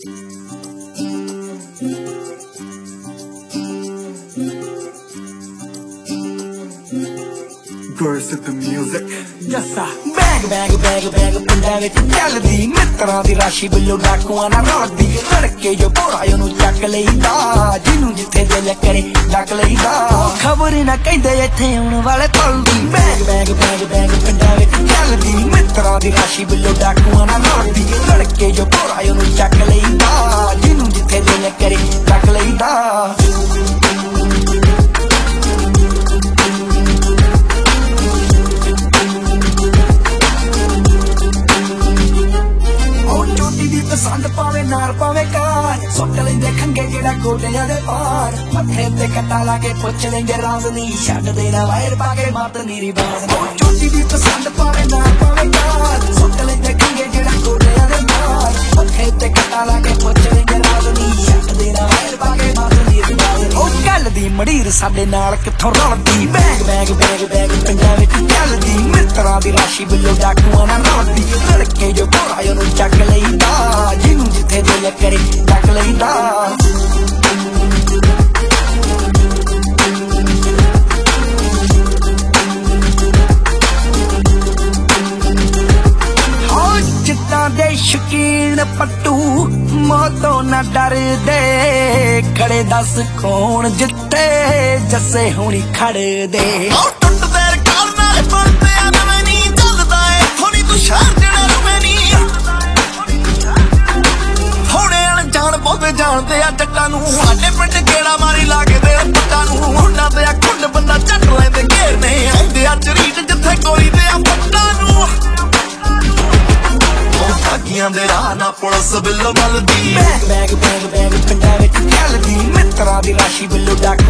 Girls at the music. Yes sir. Bag bag bag bag ਪਿੰਡਾਂ ਵਿੱਚ ਚੱਲਦੀ ਮਿੱਤਰਾਂ ਦੀ ਰਾਸ਼ੀ ਬਿੱਲੋ ਡਾਕੂਆਂ ਨਾਲ ਰਲਦੀ ਲੜਕੇ ਜੋ ਭੋਰਾ ਉਹਨੂੰ ਚੱਕ ਲਈਦਾ ਜਿਹਨੂੰ ਜਿੱਥੇ ਦਿਲ ਕਰੇ ਡੱਕ ਲਈਦਾ ਖਬਰ ਨਾ ਕਹਿੰਦੇ ਇੱਥੇ ਆਉਣ ਵਾਲੇ ਪਲਦੀ ਬੈਗ ਬੈਗ ਬੈਗ ਬੈਗ ਪਿੰਡਾਂ ਵਿੱਚ ਚੱਲਦੀ ਮਿੱਤਰਾਂ ਦੀ ਰਾਸ਼ੀ ਬਿੱਲੋ ਡਾਕੂਆਂ ਨਾਲ ਰਲਦੀ ਲੜਕੇ ਜੋ ਭੋਰਾ ਉਹਨੂੰ ਚੱਕ ਲਈਦਾ ਜਿਹਨੂੰ ਜਿੱਥੇ ਦਿਲ ਕਰੇ ਡੱਕ ਲਈਦਾ पसंद पावे नार पावे कार सुट लेंदे खंगे जेड़ा गोलियां दे पार मथे ते कट्टा ला के पुछ लेंगे राज नी छड्ड देना वायर पा के मत नीरी बाज चोटी दी पसंद पावे नार पावे कार सुट लेंदे खंगे जेड़ा गोलियां दे पार मथे ते कट्टा ला के पुछ लेंगे राज नी छड्ड देना वायर पा के मत नीरी बाज ओ गल दी मड़ीर साडे नाल किथों रलदी बैग बैग बैग बैग पिंडां विच चलदी मित्तरां दी राशि बिल्लो डाकूआं नाल रलदी लड़के जो भोरा ओनू चक लईदा ਜਿਹਨੂੰ ਜਿੱਥੇ ਦਿਲ ਕਰੇ ਡੱਕ ਲਈਦਾ ਹੋ ਜਿੱਦਾਂ ਦੇ ਸ਼ੌਕੀਨ ਪੱਟੂ ਮੌਤੋਂ ਨਾ ਡਰਦੇ ਖੜੇ ਦੱਸ ਕੌਣ ਜਿੱਤੇ ਜੱਸੇ ਹੁਣੀ ਖੜਦੇ ਟੁੱਟਦੇ ਰਕਾਲ ਨਾਲੇ ਪਲਦੇ ਆ ਨਵੇਂ ਨਹੀਂ ਚੱਲਦਾ ਏ ਥੋੜੀ ਤੂੰ ਸ਼ਹਿਰ ਜਿਹੜਾ ਰੁਵੇਂ ਨਹੀਂ जानते आ जट्टां नूं साडे पिंड गेड़ा मारी ला के दे पट्टां नूं हुंडा ते आ खुंड बंदा झट लैंदे घेरने आंदे आ चरीट जिथे कोई ते आ पट्टां नूं ओ ठगियां दे राह ना पुलिस बिल्लो मलदी बैग बैग बैग बैग पिंडां विच चलदी मित्तरां दी राशि बिल्लो